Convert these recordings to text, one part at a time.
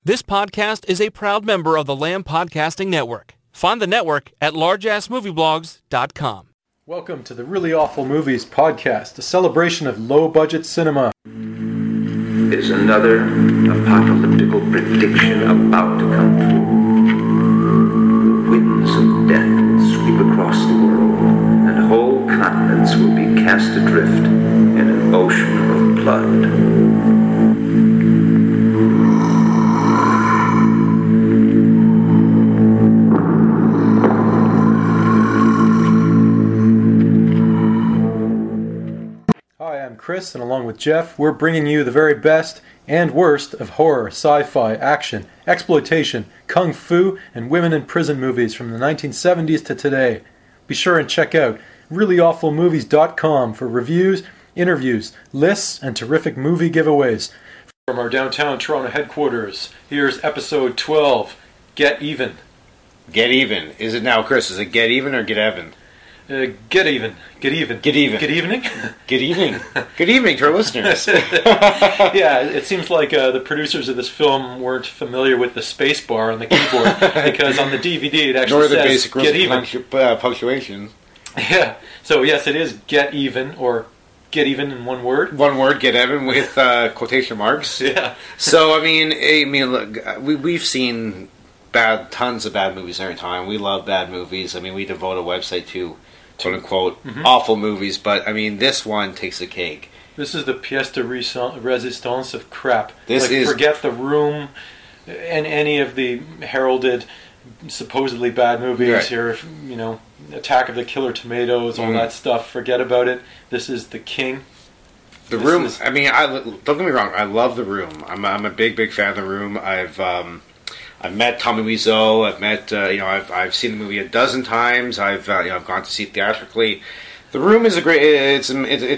This podcast is a proud member of the Lamb Podcasting Network. Find the network at largeassmovieblogs.com. Welcome to the Really Awful Movies podcast, a celebration of low-budget cinema. Is another apocalyptical prediction about to come true. The winds of death will sweep across the world, and whole continents will be cast adrift in an ocean of blood. I'm Chris, and along with Jeff, we're bringing you the very best and worst of horror, sci-fi, action, exploitation, kung fu, and women in prison movies from the 1970s to today. Be sure and check out reallyawfulmovies.com for reviews, interviews, lists, and terrific movie giveaways. From our downtown Toronto headquarters, here's episode 12, Get Even. Get Even. Is it now, Chris? Is it Get Even or Get Even? Get even. Get even. Get even. Good evening. Good evening. Good evening to our listeners. Yeah, it seems like the producers of this film weren't familiar with the space bar on the keyboard, because on the DVD it actually says basic Get Even. Punctuation. Yeah, so yes, it is Get Even, or Get Even in one word. One word, Get Even, with quotation marks. Yeah. So, I mean, look, we've seen tons of bad movies every time. We love bad movies. I mean, we devote a website to quote-unquote awful movies, but I mean, this one takes the cake. This is the pièce de résistance of crap. Is forget The Room and any of the heralded supposedly bad movies right here, you know, Attack of the Killer Tomatoes, all that stuff. Forget about it. This is The King. The Room. I mean, don't get me wrong. I love The Room. I'm a big fan of The Room. I've met Tommy Wiseau. I've met I've seen the movie a dozen times. I've gone to see it theatrically. The Room is a great. It's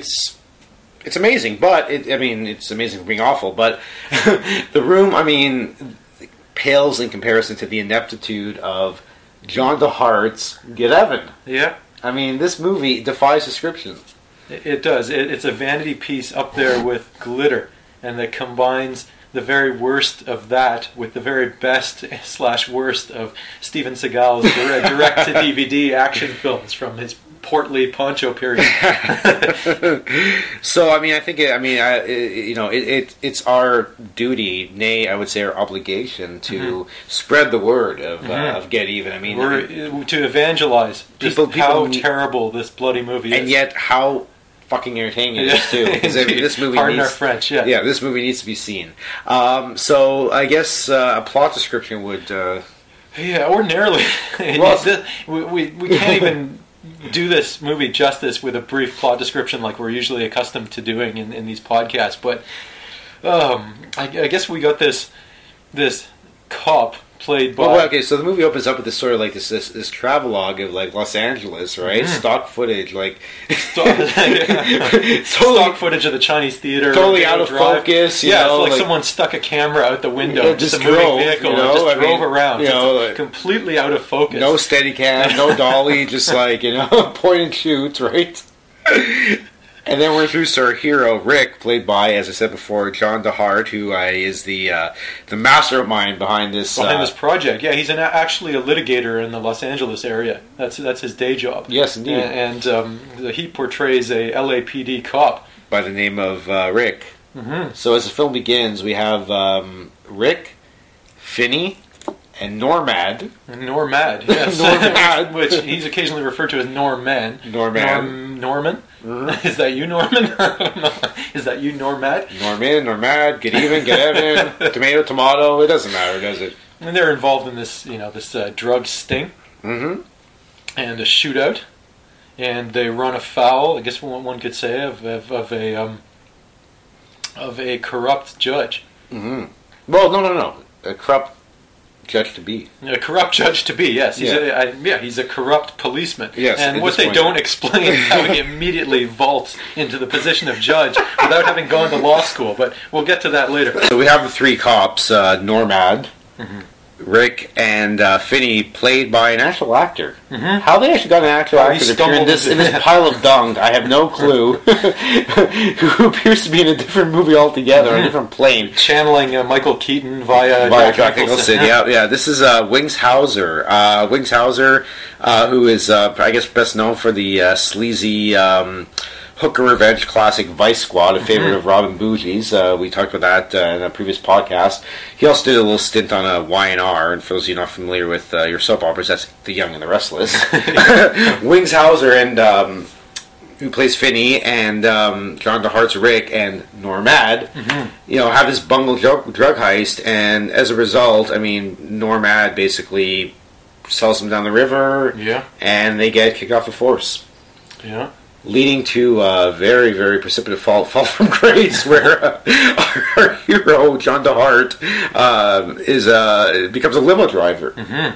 amazing, but it's amazing for being awful. But The Room, I mean, pales in comparison to the ineptitude of John DeHart's Get Even. Yeah, I mean, this movie defies description. It does. It's a vanity piece up there with Glitter, and that combines the very worst of that with the very best / worst of Steven Seagal's direct-to-DVD action films from his portly poncho period. So, I mean, I think it's our duty, nay, I would say our obligation to spread the word of Get Even. I mean, to evangelize how terrible this bloody movie is, and yet how fucking entertaining it is too. Because this movie Pardon our French, yeah. Yeah, this movie needs to be seen. So I guess a plot description would. Yeah, ordinarily, well, we can't even do this movie justice with a brief plot description like we're usually accustomed to doing in these podcasts. But I guess we got this cop played by... Well, okay, so the movie opens up with this sort of like this travelogue of like Los Angeles, right? Mm-hmm. Stock footage, like stock footage of the Chinese theater, totally out of focus. It's like someone stuck a camera out the window, just a moving vehicle, and drove around, completely out of focus. No Steadicam, no dolly, just point and shoot, right? And then we're introduced to our hero, Rick, played by, as I said before, John DeHart, who is the mastermind behind this project. Yeah, he's actually a litigator in the Los Angeles area. That's his day job. Yes, indeed. And he portrays a LAPD cop by the name of Rick. Mm-hmm. So as the film begins, we have Rick, Finney, and Normad. Normad, yes. Normad. Which he's occasionally referred to as Norman. Norman? Mm-hmm. Is that you, Norman? Is that you, Normad? Normad, Get Even, Get Even, Tomato. It doesn't matter, does it? And they're involved in this, this drug sting. Mm-hmm. And a shootout. And they run afoul, I guess one could say, of a corrupt judge. Mm-hmm. Well, no. A corrupt judge to be. A corrupt judge to be, yes. He's a corrupt policeman. Yes, and what they don't explain is how he immediately vaults into the position of judge without having gone to law school, but we'll get to that later. So we have the three cops, Normad, mm-hmm. Rick and Finney, played by an actual actor. Mm-hmm. How they actually got an actual actor to appear in this pile of dung, I have no clue. Who appears to be in a different movie altogether, on a different plane. Channeling Michael Keaton via Jack Nicholson. Yeah. This is Wings Hauser. Wings Hauser, who is, I guess, best known for the sleazy hooker revenge classic Vice Squad, a favorite of Robin Bougie's. We talked about that in a previous podcast. He also did a little stint on a Y&R, and for those of you not familiar with your soap operas, that's The Young and the Restless. Wings Hauser, and who plays Finney, and John DeHart's Rick, and Normad, have this bungled drug heist, and as a result, Normad basically sells them down the river, and they get kicked off the force. Yeah. Leading to a very, very precipitous fall from grace, where our hero, John DeHart, becomes a limo driver. Mm-hmm.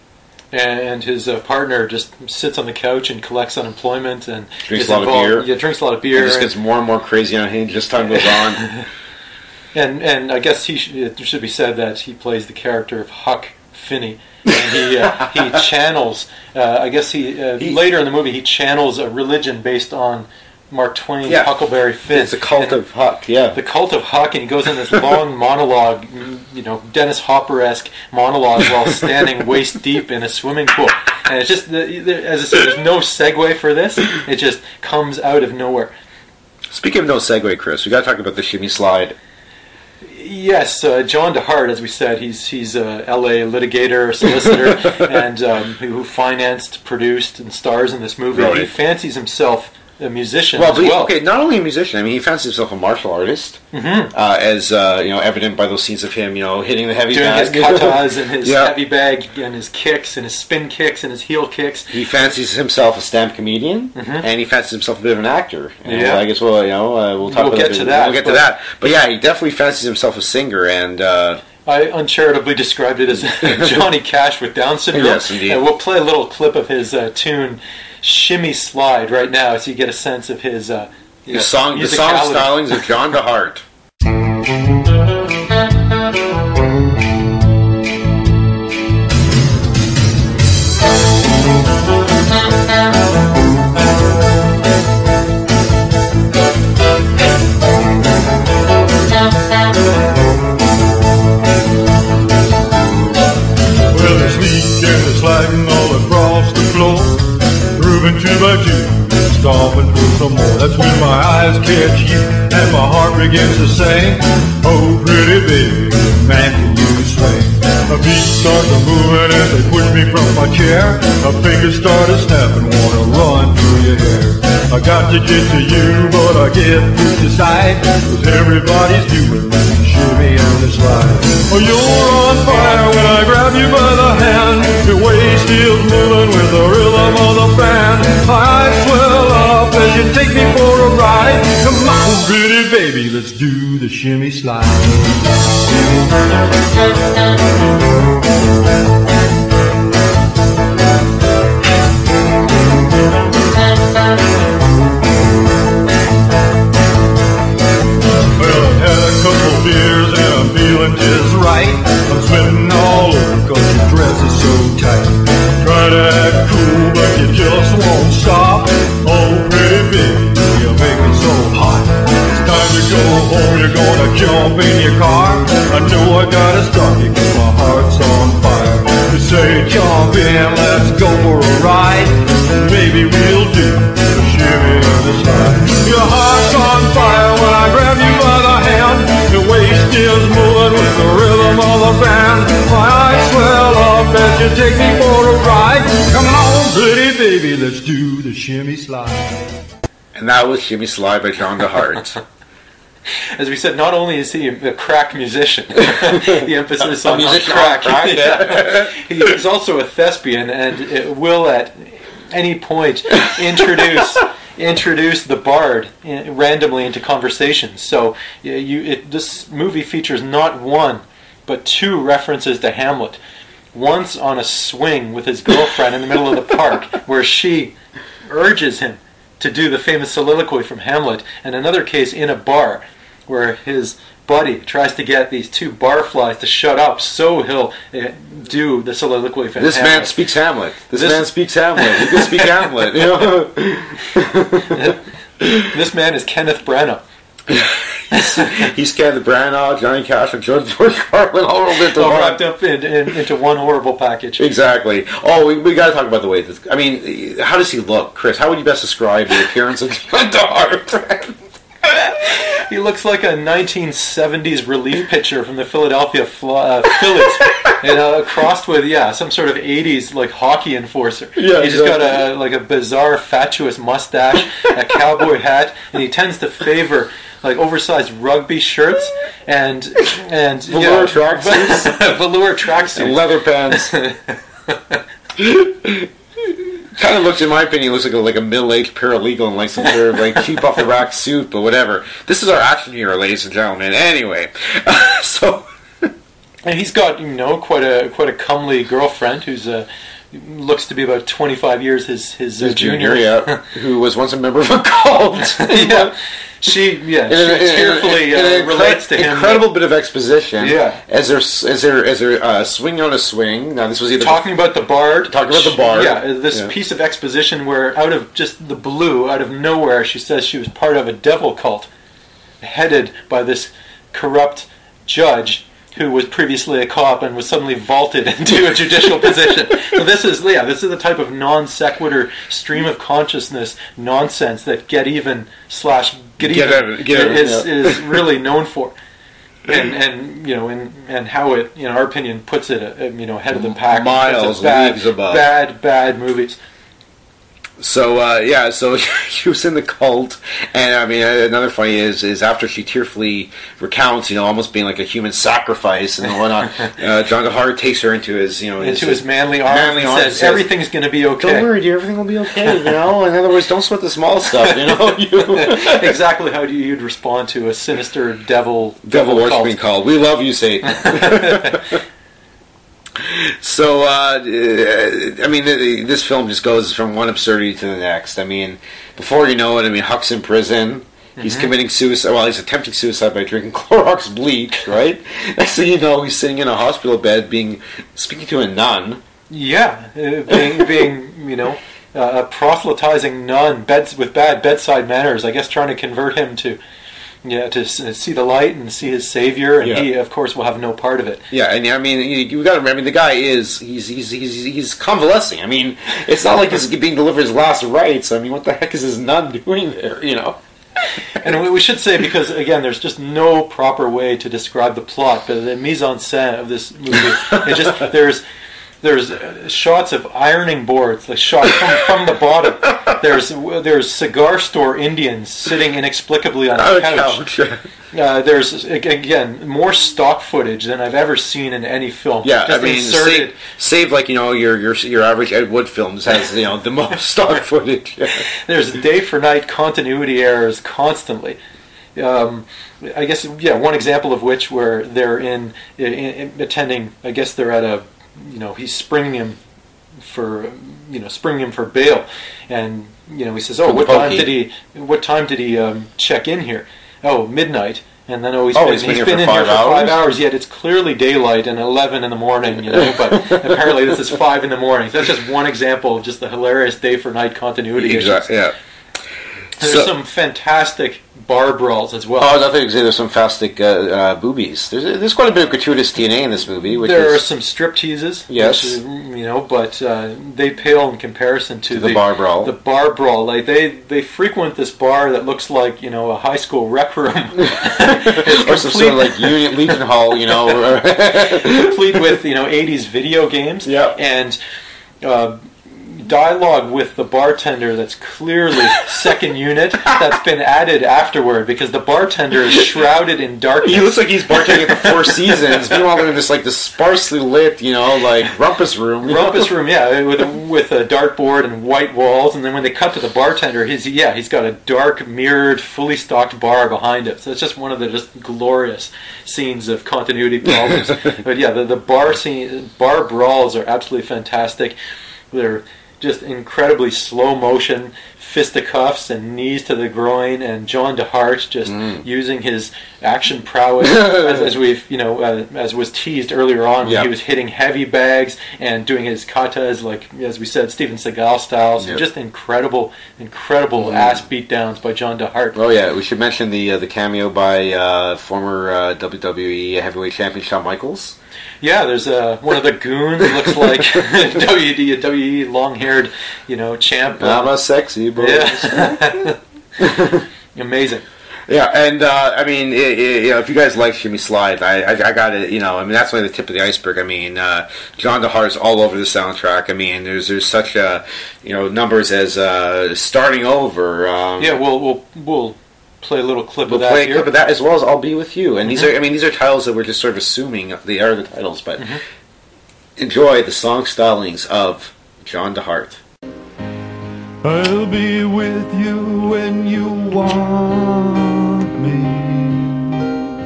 And his partner just sits on the couch and collects unemployment and drinks a lot of beer. Yeah, drinks a lot of beer. And just gets more and more crazy on him as time goes on. and I guess it should be said that he plays the character of Huck Finney. And he channels. I guess he later in the movie he channels a religion based on Mark Twain's Huckleberry Finn. It's a cult of Huck. Yeah, the cult of Huck, and he goes in this long monologue, Dennis Hopper-esque monologue while standing waist deep in a swimming pool. And it's just, as I said, there's no segue for this. It just comes out of nowhere. Speaking of no segue, Chris, we got to talk about the shimmy slide. Yes, John DeHart, as we said, he's a L.A. litigator, solicitor, and who financed, produced, and stars in this movie. Right. He fancies himself a musician as well. Okay, not only a musician. He fancies himself a martial artist, as evident by those scenes of him, hitting the heavy bag, doing his katas and his heavy bag and his kicks and his spin kicks and his heel kicks. He fancies himself a stand-up comedian, and he fancies himself a bit of an actor. And I guess we'll talk about get to that. We'll get to that. But yeah, he definitely fancies himself a singer, and I uncharitably described it as Johnny Cash with Down syndrome. Yes, indeed. And we'll play a little clip of his tune Shimmy Slide right now, so you get a sense of his the song stylings of John DeHart. Well, this weekend is sliding all across the floor, grooving to my tune, stomping for some more. That's when my eyes catch you and my heart begins to sing. Oh, pretty baby, man, can you swing? My feet start to moving as they push me from my chair. My fingers start to snap and wanna run through your hair. I got to get to you, but I get pushed aside, 'cause everybody's doing the shimmy and the slide. Oh, you're on fire when I grab you by the hand. Your waist is moving with the rhythm of the band. My eyes swell up as you take me for a ride. Come on, pretty baby, let's do the shimmy slide. Well, I've had a couple beers and I'm feeling just right. I'm sweating all over 'cause your dress is so tight. Try to act cool but you just won't stop. Oh, pretty baby, you make me so hot. It's time to go home, you're gonna jump in your car. I know I gotta start you 'cause my heart's on fire. You say jump in, let's go for a ride. Maybe we'll do the shimmy and the slide. Your heart's on fire when I grab you by the hand. Your waist is moving with the rhythm of the band. My eyes swell up as you take me for a ride. Come on, pretty baby, let's do the shimmy slide. And that was Shimmy Slide by John DeHart. As we said, not only is he a crack musician, the emphasis on crack. He's also a thespian and will at any point introduce the bard randomly into conversations. So this movie features not one, but two references to Hamlet. Once on a swing with his girlfriend in the middle of the park, where she urges him to do the famous soliloquy from Hamlet, and another case in a bar, where his Buddy tries to get these two barflies to shut up so he'll do the soliloquy from This Hamlet. man speaks Hamlet. This man speaks Hamlet. He can speak Hamlet. You know? This man is Kenneth Branagh. He's Kenneth Branagh, Johnny Cash, and George Carlin all rolled into All one. wrapped up into one horrible package. Exactly. Oh, we got to talk about the way this... I mean, how does he look, Chris? How would you best describe the appearance of John Hart? He looks like a 1970s relief pitcher from the Philadelphia Phillies, crossed with some sort of 80s like hockey enforcer. Yeah, He's just got a bizarre fatuous mustache, a cowboy hat, and he tends to favor like oversized rugby shirts and Velour tracksuits, velour tracksuits, and leather pants. Kind of looks, in my opinion, looks like a middle-aged paralegal in like some sort of like cheap off the rack suit, but whatever. This is our action hero, ladies and gentlemen. Anyway, and he's got quite a comely girlfriend who's looks to be about 25 years his junior. Yeah, who was once a member of a cult. Yeah. She tearfully relates to him. Incredible bit of exposition. Yeah. As they're swinging on a swing. Now this was either talking about the bard. Yeah, this piece of exposition where out of just the blue, out of nowhere, she says she was part of a devil cult, headed by this corrupt judge who was previously a cop and was suddenly vaulted into a judicial position. So this is the type of non sequitur stream of consciousness nonsense that Get Even is really known for, and how it, in our opinion, puts it ahead of the pack. Miles, leagues above. Bad movies. So so he was in the cult, and I mean another funny is after she tearfully recounts, almost being like a human sacrifice and whatnot. John Hart takes her into his his manly arms and says everything's going to be okay. Don't worry, dear, everything will be okay. In other words, don't sweat the small stuff. Exactly how you'd respond to a sinister devil worshiping cult. We love you, Satan. So, this film just goes from one absurdity to the next. I mean, before you know it, Huck's in prison. He's committing suicide. Well, he's attempting suicide by drinking Clorox bleach, right? Next thing you know, he's sitting in a hospital bed speaking to a nun. Yeah, being a proselytizing nun with bad bedside manners, I guess trying to convert him to see the light and see his savior, and he, of course, will have no part of it. Yeah, and you got to remember, the guy he's convalescing. I mean, it's not like he's being delivered his last rites. I mean, what the heck is his nun doing there? And we should say, because again, there's just no proper way to describe the plot, but the mise en scène of this movie, there's shots of ironing boards, like shot from the bottom. There's cigar store Indians sitting inexplicably on a couch. There's again more stock footage than I've ever seen in any film. Yeah, just save like your average Ed Wood films has the most stock footage. Yeah. There's day for night continuity errors constantly. I guess one example of which where they're in attending. I guess they're at a. He's springing him for bail, and he says, "Oh, what time did he check in here? Oh, midnight." And then he's been in here for 5 hours. Yet it's clearly daylight and 11 in the morning. But apparently this is 5 in the morning. So that's just one example of just the hilarious day for night continuity. Exactly. Yeah. There's some fantastic bar brawls as well. Oh, nothing to say. There's some fantastic boobies. There's quite a bit of gratuitous DNA in this movie. There are some strip teases. Yes. But they pale in comparison to the bar brawl. The bar brawl. Like they frequent this bar that looks like a high school rec room, or some sort of like Legion Hall. Complete with 80s video games. Yeah. And. Dialogue with the bartender that's clearly second unit that's been added afterward because the bartender is shrouded in darkness. He looks like he's bartending at the Four Seasons. Meanwhile, they're in this sparsely lit, rumpus room. Rumpus room, yeah, with a dartboard and white walls. And then when they cut to the bartender, he's got a dark, mirrored, fully stocked bar behind him. So it's just one of the just glorious scenes of continuity problems. But yeah, the bar brawls are absolutely fantastic. They're just incredibly slow motion, fisticuffs and knees to the groin, and John DeHart just using his action prowess, as we've as was teased earlier on, when he was hitting heavy bags and doing his katas, like as we said, Steven Seagal style. So just incredible ass beatdowns by John DeHart. Oh yeah, we should mention the cameo by former WWE heavyweight champion Shawn Michaels. Yeah, there's one of the goons looks like WWE long-haired, champ. I'm a sexy boy. Yeah. Amazing. Yeah, and I mean, if you guys like Shimmy Slide, I got it. I mean, that's only the tip of the iceberg. I mean, John DeHart's all over the soundtrack. I mean, there's such numbers as Starting Over. We'll play a little clip of that. We'll play a clip of that as well as I'll Be With You. And these are titles that we're just sort of assuming they are the titles, but enjoy the song stylings of John DeHart. I'll be with you when you want me.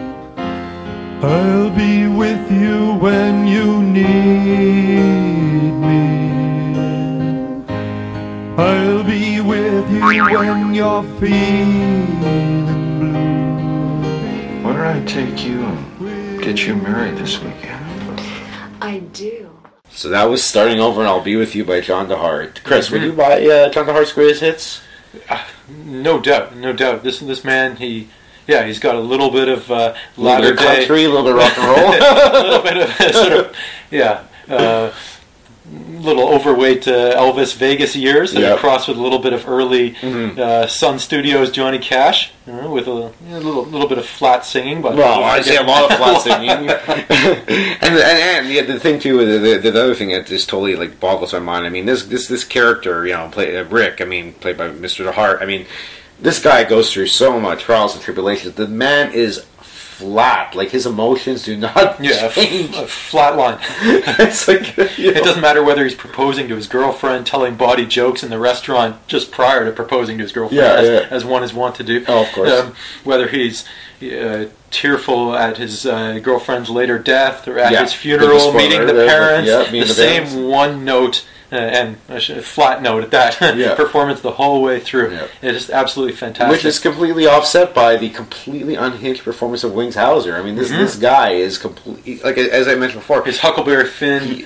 I'll be with you when you need me. I'll be with you when you're feeling blue. Why don't I take you and get you married this weekend? I do. So that was Starting Over and I'll Be With You by John DeHart. Chris, would you buy John DeHart's greatest hits? No doubt. This man, he's got a little bit of latter day country, a little bit of rock and roll, a little bit of sort of little overweight Elvis Vegas years, and crossed with a little bit of early Sun Studios Johnny Cash, with a little bit of flat singing. But I say a lot of flat singing. and the thing too, the other thing that just totally like boggles my mind. I mean, this character, Rick. I mean, played by Mr. DeHart. I mean, this guy goes through so much trials and tribulations. The man is flat. Like, his emotions do not change. A flat line. It's like, it doesn't matter whether he's proposing to his girlfriend, telling baughty jokes in the restaurant just prior to proposing to his girlfriend, as one is wont to do. Oh, of course. Whether he's tearful at his girlfriend's later death, or at his funeral, meeting the parents, the same one note and a flat note at that performance the whole way through. It is absolutely fantastic. Which is completely offset by the completely unhinged performance of Wings Hauser. I mean, this guy is completely, like, as I mentioned before, his Huckleberry Finn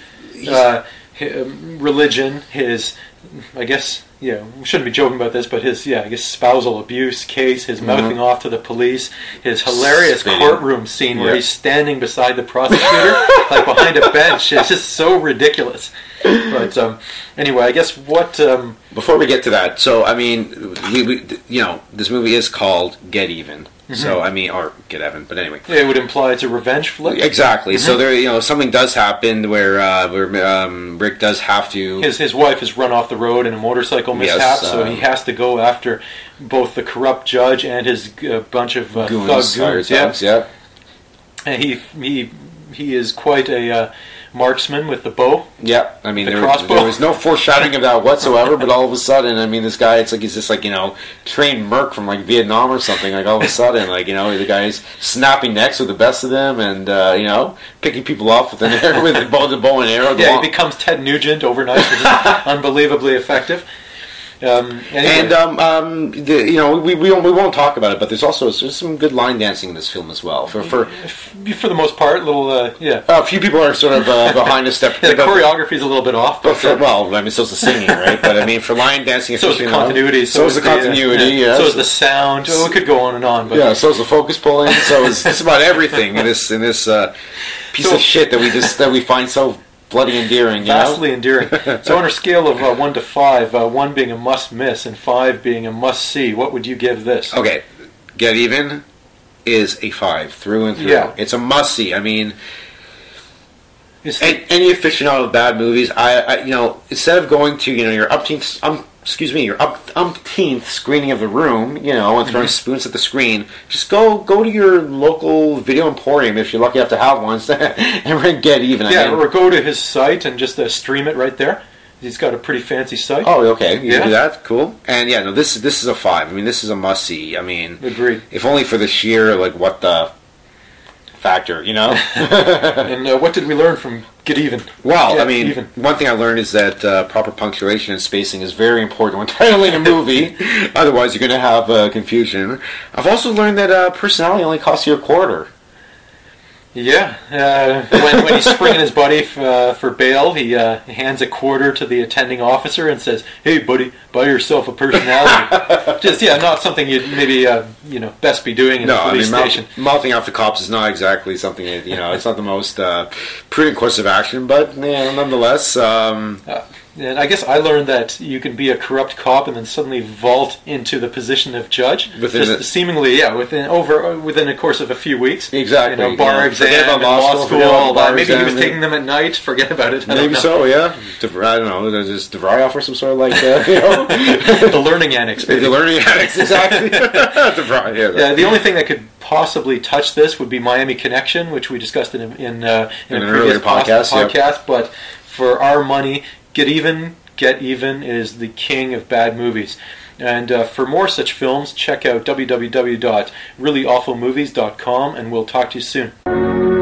religion, his, I guess, we shouldn't be joking about this, but his, spousal abuse case, his mouthing off to the police, his hilarious courtroom scene where he's standing beside the prosecutor, like behind a bench. It's just so ridiculous. But anyway, I guess what... Before we get to that, so, I mean, this movie is called Get Even. So, I mean, or Get Even, but anyway. It would imply it's a revenge flick. Exactly. So there, something does happen where Rick does have to... His wife is run off the road in a motorcycle mishap, so he has to go after both the corrupt judge and his bunch of goons. And he is quite a marksman with the bow. Yeah, I mean, there was no foreshadowing of that whatsoever, but all of a sudden, I mean, this guy, it's like he's just like, trained merc from like Vietnam or something. Like, all of a sudden, like, the guy's snapping necks with the best of them and, picking people off with the bow and arrow. Yeah, he becomes Ted Nugent overnight, which is unbelievably effective. Anyway. We won't talk about it, but there's some good line dancing in this film as well. For the most part, a few people are sort of behind a step. The choreography is a little bit off, but so's the singing, right? But I mean, for line dancing, so is the continuity. So is the continuity. So is the sound. Oh, it could go on and on. But so is the focus pulling. So is just about everything in this piece of shit that we find so bloody endearing, vastly endearing. So on a scale of 1 to 5, 1 being a must miss and 5 being a must see, what would you give this? Okay, Get Even is a 5 through and through. Yeah. It's a must see. I mean, any aficionado of bad movies, I instead of going to your umpteenth screening of The Room, and throwing spoons at the screen, just go to your local video emporium if you're lucky enough to have one, and Get Even. Or go to his site and just stream it right there. He's got a pretty fancy site. Oh, okay. You can do that. Cool. And this is a 5. I mean, this is a must see. I mean, agreed. If only for the sheer factor, you know? And what did we learn from Get Even? Well, Get I mean, Even. one thing I learned is that proper punctuation and spacing is very important when titling a movie. Otherwise, you're going to have confusion. I've also learned that personality only costs you a quarter. Yeah, when he's springing his buddy for bail, he hands a quarter to the attending officer and says, "Hey, buddy, buy yourself a personality." Just not something you'd maybe best be doing in a police station. Mouthing off the cops is not exactly something it's not the most prudent course of action, but nonetheless. And I guess I learned that you can be a corrupt cop and then suddenly vault into the position of judge within a course of a few weeks. Exactly. Bar exam, law school, all that. Maybe he was taking them at night. Forget about it. Maybe so. Yeah. I don't know. Does DeVry offer some sort of the learning annex. Baby. The learning annex. Exactly. DeVry. Yeah. The only thing that could possibly touch this would be Miami Connection, which we discussed in a previous podcast. Yep. But for our money, Get Even is the king of bad movies. And for more such films, check out www.reallyawfulmovies.com, and we'll talk to you soon.